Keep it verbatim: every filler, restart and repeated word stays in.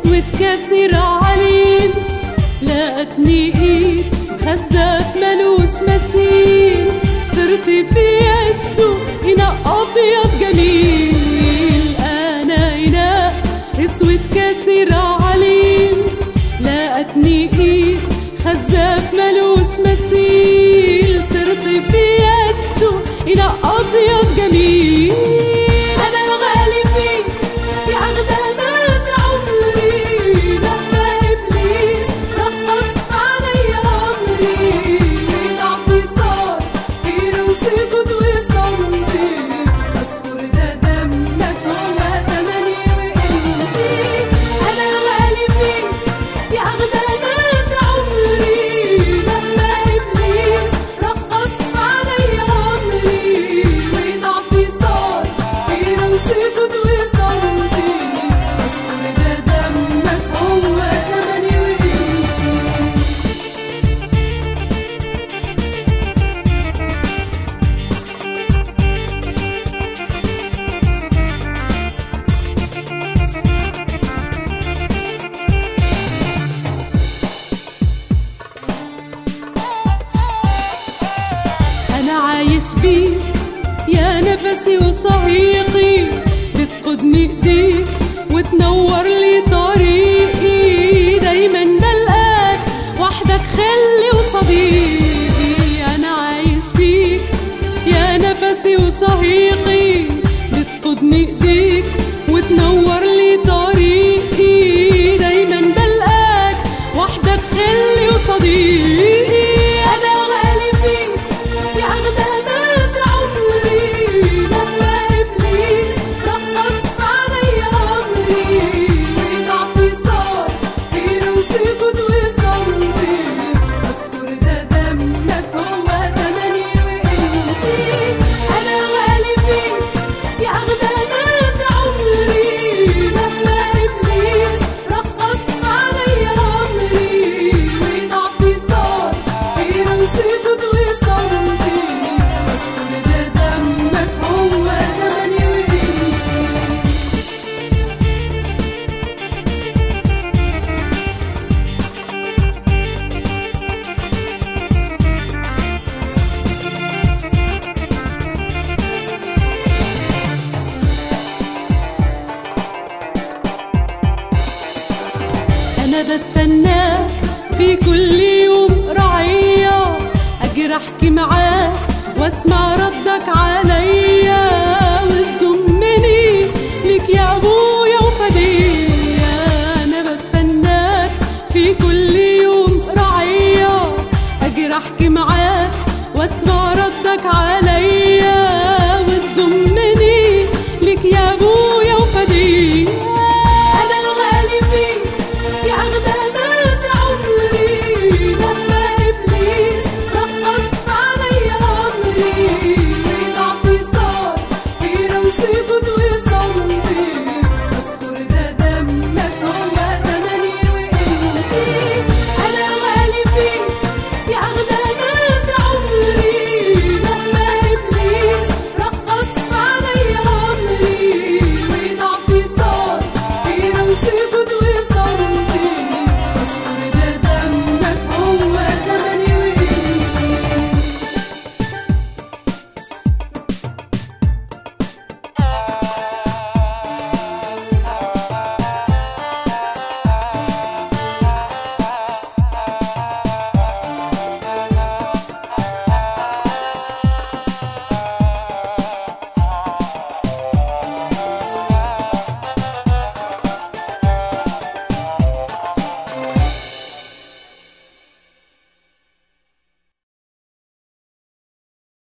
اسود كاسر عليل، لقتني ايد خزاف ملوش مثيل، صرت في يده إناء أبيض جميل. أنا إناء اسود كاسر عليل، لقتني ايد خزاف ملوش مثيل، صرت في يده إناء أبيض جميل. أنا الغالي فيك يا أغلى ما في عمري، مهما إبليس رخص عليا أمري، وضعفي صار خير وسكوت وصمتي، أذكر ده دمك هو تمني وقيمتي. أنا الغالي فيك يا أغلى ما في عمري، مهما إبليس رخص عليا أمري، وضعفي صار خير وسكوت وصمتي، أذكر ده دمك هو تمني وقيمتي. أنا عايش بيك يا نفسي وشهيقي، بتقودني إيديك وتنور لي طريقي، دايما بلقاك وحدك خلي وصديقي. أنا عايش بيك يا نفسي وشهيقي، بتقودني إيديك وتنور لي طريقي، دايما بلقاك وحدك خلي وصديقي. أنا غالي فيك يا أغلى ما في عمري، مهما إبليس رخص عليا أمري، وضعفي صار خير وسكوت وصمتي، أذكر ده دمك هو تمني وقيمتي. أنا غالي فيك يا أغلى ما في عمري، مهما إبليس رخص عليا أمري، وضعفي صار خير وسكوت وصمتي، أذكر ده دمك هو تمني وقيمتي. أنا بستناك في كل يوم رعية، أجي أحكي معاك واسمع ردك عليا، وتضمني ليك يا أبويا